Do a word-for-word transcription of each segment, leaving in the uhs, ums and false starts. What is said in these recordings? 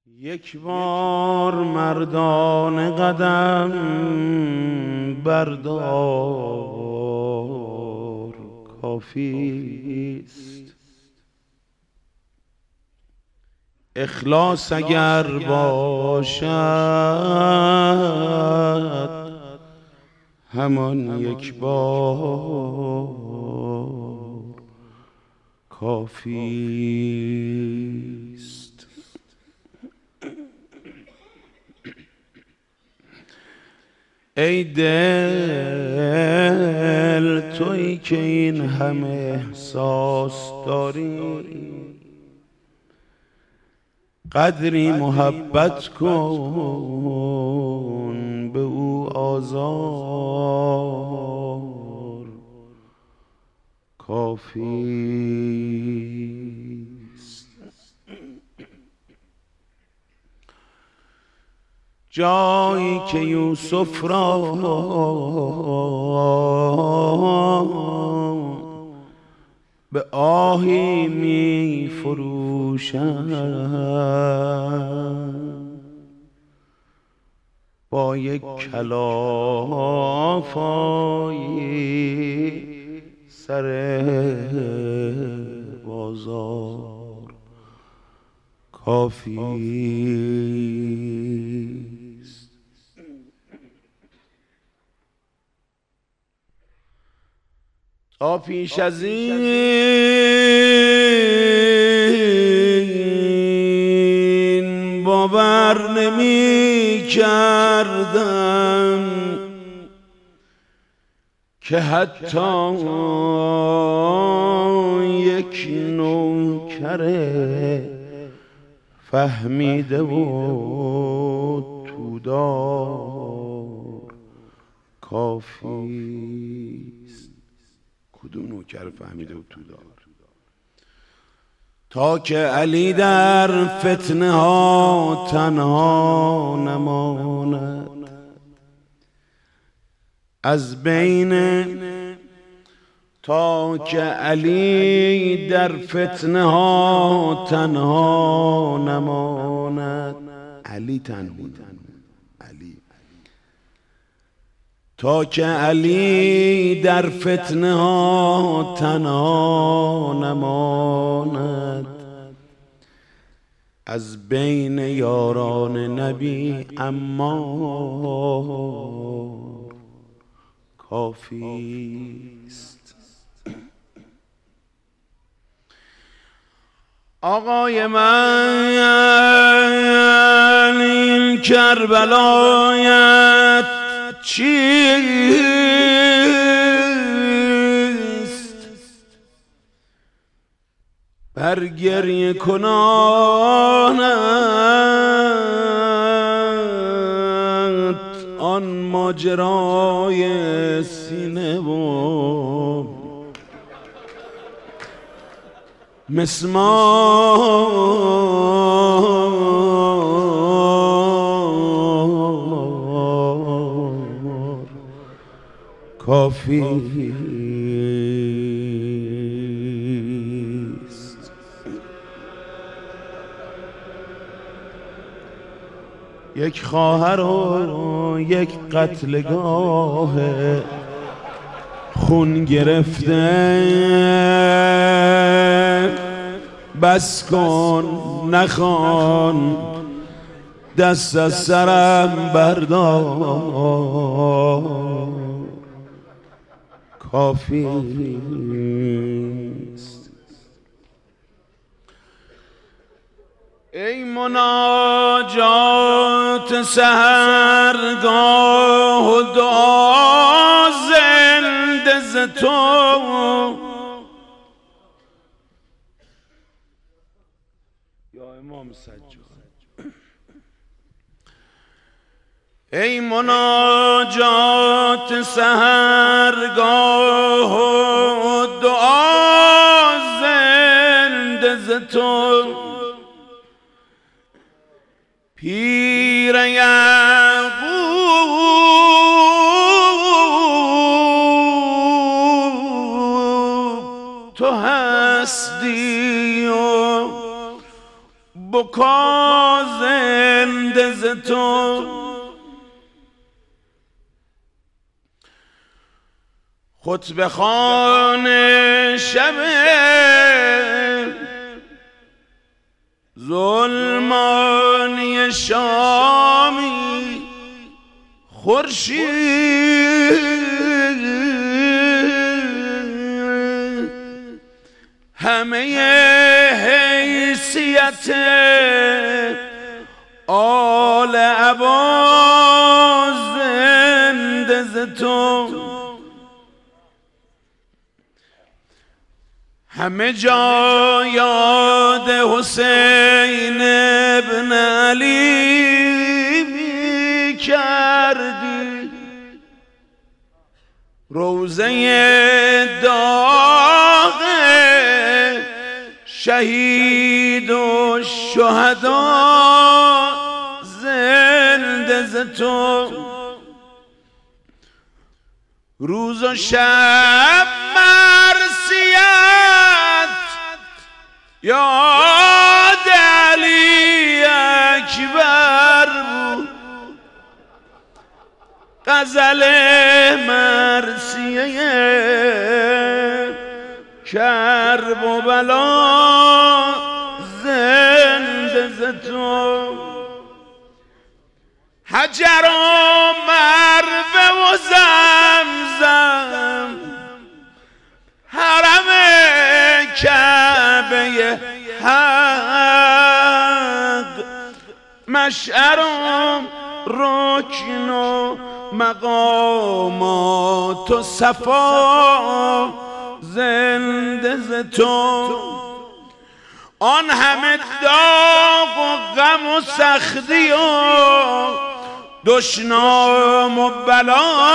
یک بار مردان قدم بردار کافیست. اخلاص اگر باشد همان یک بار کافیست. ای دل تویی که این همه احساس داری، قدری محبت کن به او آزار کافیست. جایی که یوسف را به آهی می فروشند، با یک کلافایی سر بازار کافیست. تا پیش از این باور نمی کردم که حتی یک نوکر فهمیده و تودار کافیست. کدوم نوکر فهمیده و تودار؟ تا که علی در فتنه ها تنها نماند، از بین تا که علی در فتنه ها تنها نماند. علی تنها علی تا که علی در فتنه ها تنها نماند، از بین یاران نبی عمار کافیست. آقای من این کربلایت چیست؟ بر گریه کنانت آن ماجرای سینه و مسمار کافیست. یک خواهر و یک قتلگاه خون گرفته، بس کن نخوان دست از سرم بردار کافیست. ای مناجات سحرگاه و دعا زنده ز تو، یا امام سجاد. ای مناجات سحرگاه و دعا زنده ز تو، پیر یعقوب تو هستی و بکا زنده ز تو خطبه خوان شب ظلمانی شامی خورشید همه حیثیت آل عبا زنده ز تو همه جا یاد حسین ابن علی می کردی روزه داغ شهید و شهدا زنده ز تو روز و شب مرثیت یاد علی اکبر بود غزل مرثیه کرب و بلا زنده ز تو حجر و مروه و زمزم حرم کعبه حق مشعر و رکن و مقامات و صفا زنده ز تو آن همه داغ و غم و سختی و دشنام و بلا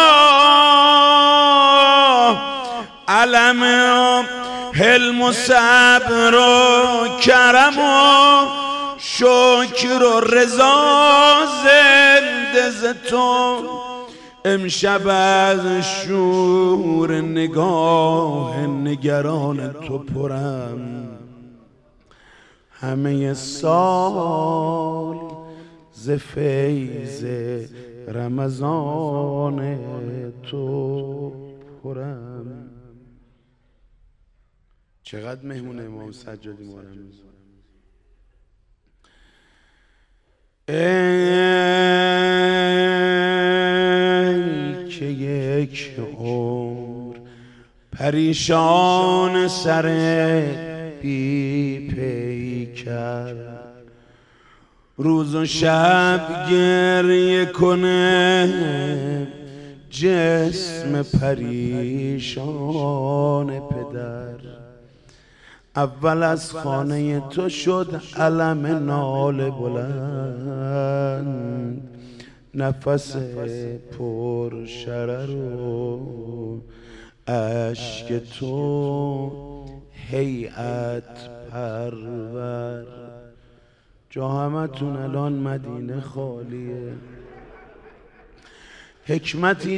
علم و حلم و صبر و کرم و شکر و رضا زنده ز تو امشب از شور نگاه نگران تو پرم همه سال ز فیض رمضان تو پرم. چقدر مهمون امام سجادی محرم ای که یک عمر پریشان سر بی پیکر روز و شب گریه کنه جسم پریشان پدر اول از خانه تو شد علم ناله بلند نفس پر شرر و اشک تو هیئت پرور جا همتون الان مدینه خالیه حکمتی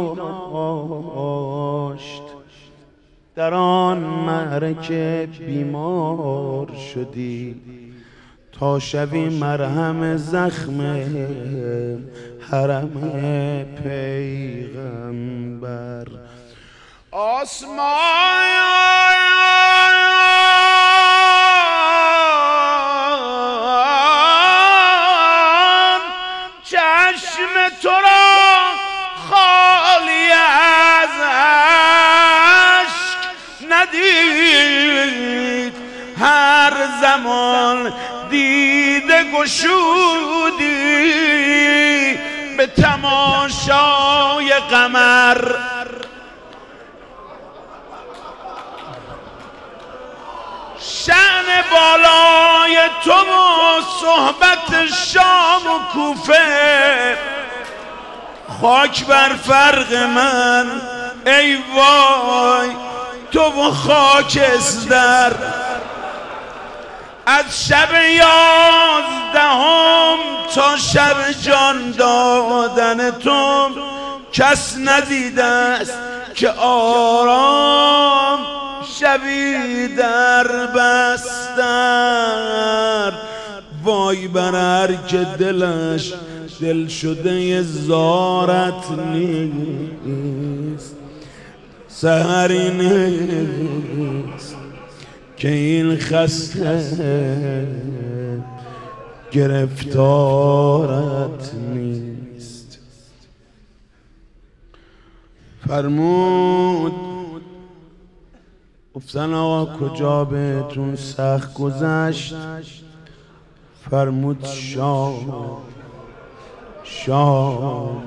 داشت در آن معرکه بیمار شدی تا شوی مرهم زخم حرم پیغمبر آسمان چشم تو را خالی از اشک ندید هر زمان دیده گشودی به تماشای قمر شأن بالای تو و صحبت شام و کوفه خاک بر فرق من ای وای تو و خاکستر از شب یازدهم تا شب جان دادن تو کس ندیده است که آرام شبی در بستر وای بر هر که دلش دل شده زارت نیست، سحری نیست که این خسته گرفتارت نیست. فرمود گفتن آقا کجا بهتون سخت گذشت؟ فرمود شام شام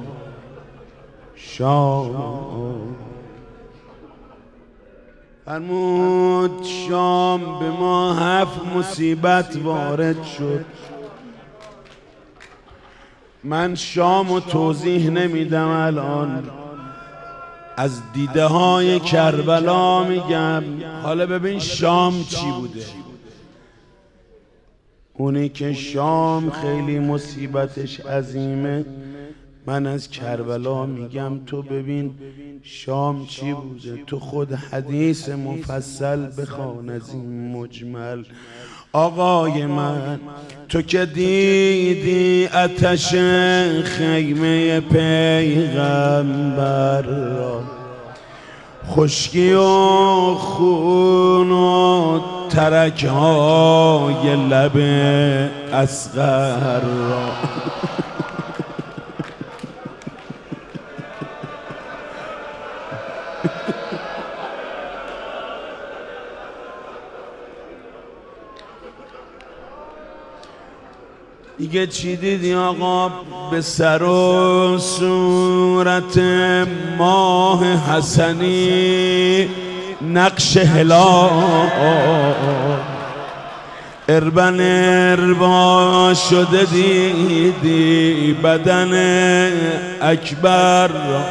شام. فرمود شام به ما هفت مصیبت وارد شد. من شام و توضیح نمیدم الان، از دیده های کربلا میگم. حالا ببین شام چی بوده. اونی که شام خیلی مصیبتش عظیمه، من از کربلا میگم تو ببین شام چی بوده. تو خود حدیث مفصل بخوان از این مجمل. آقای من تو که دیدی آتش خیمه پیغمبر را، خشکی و خون و ترک های لب اصغر را، دیگه چی دیدی آقا؟ به سر و صورت ماه حسنی نقش هلال، اربن اربا شده دیدی بدن اکبر.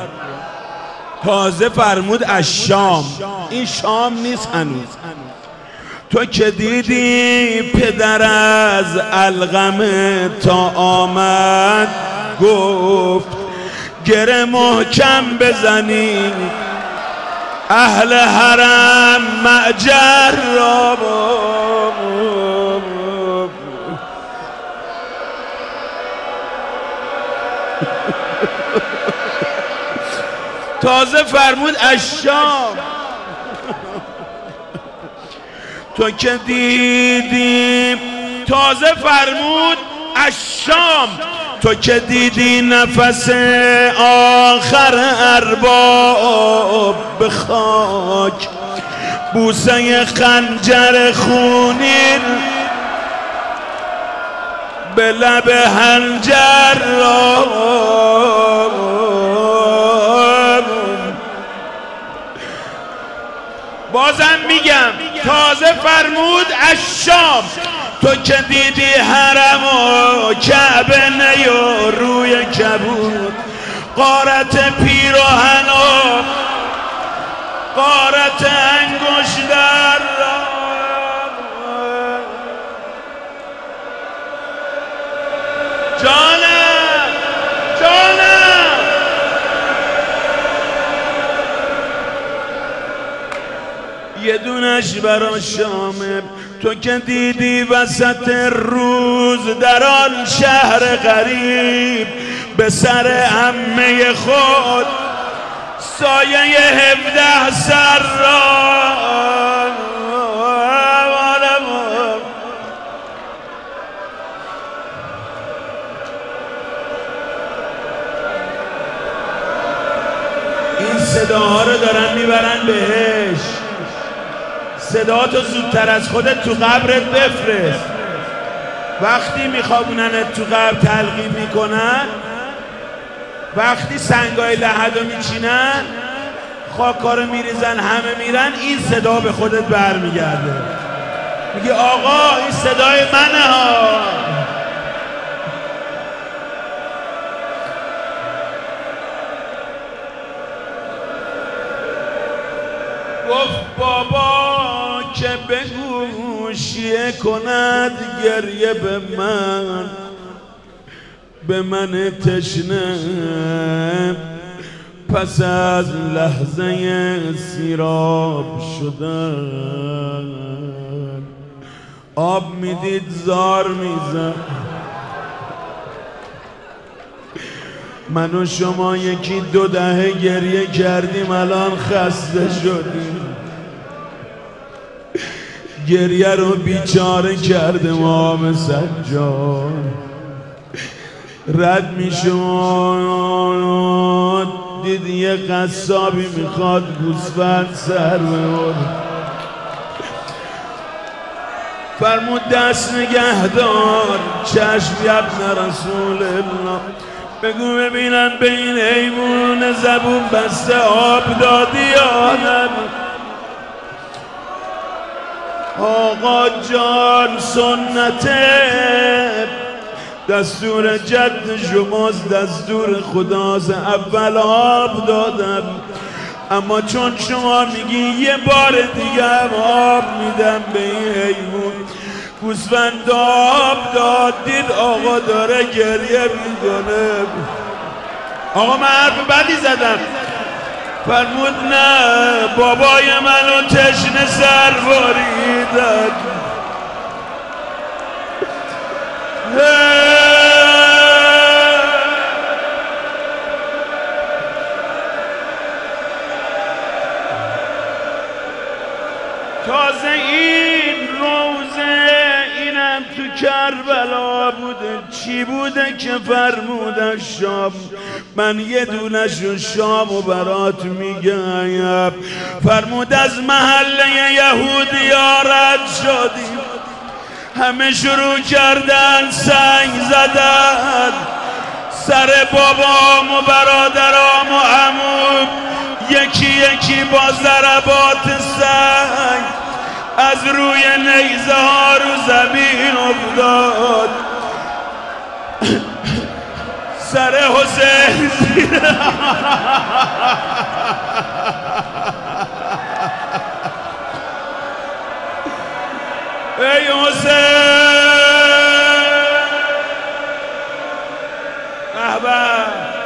تازه فرمود الشام، این شام نیست هنوز. تو که دیدی پدر از علقمه تا آمد گفت گره محکم بزنی اهل حرم معجر را. تازه فرمود الشام. تو که دیدی، تازه فرمود الشام، تو که دیدی نفس آخر ارباب به خاک، بوسه خنجر خونین به لب حنجر را. بازم میگم تازه فرمود الشام، تو که دیدی حرم و کعبه نیا روی کبود، غارت پیراهن و غارت انگشتر را. جانم جانم یه دونش برا شامه. تو که دیدی وسط روز در آن شهر غریب به سر عمه خود سایه هفده سر را. این صداها رو دارن میبرن بهش. صداتو زودتر از خودت تو قبرت بفرست. وقتی میخوابوننت تو قبر تلقین میکنن، وقتی سنگای لحد رو میچینن، خاکا رو میریزن، همه میرن، این صدا به خودت برمیگرده. میگه آقا این صدای منه ها. گفت بابا که بگو شیعه کند گریه به من، به من تشنه پس از لحظه سیراب شدن. آب میدید زار میزد. من و شما یکی دو دهه گریه کردیم الان خسته شدیم. گریه رو بیچاره کرده امام سجاد. رد میشد دید یه قصابی میخواد گوسفند سر ببره. فرمود دست نگه دار. چشم ابن رسول الله. بگو ببینن به این حیوان زبون بسته آب دادی آدم. آقا جان سنته دستور جد شماست، دستور خداست. اول آب دادم، اما چون شما میگی یه بار دیگه هم آب میدم به این حیوان. گوسفند آب داد، دید آقا داره گریه میکنه. آقا من حرف بدی زدم. فرمود نه، بابای منو تشنه سر بریدن. تازه این روزه اینم تو کربلا بوده. چی بوده که فرمودن شام؟ من یه دونشو شامو برات میگم. فرمود از محله یهودی رد شدیم، همه شروع کردن سنگ زدن سر بابام و برادرام و عموم. یکی یکی با ضربات سنگ از روی نیزه ها رو زمین افتاد. سر حسین زیر ای حسین احباب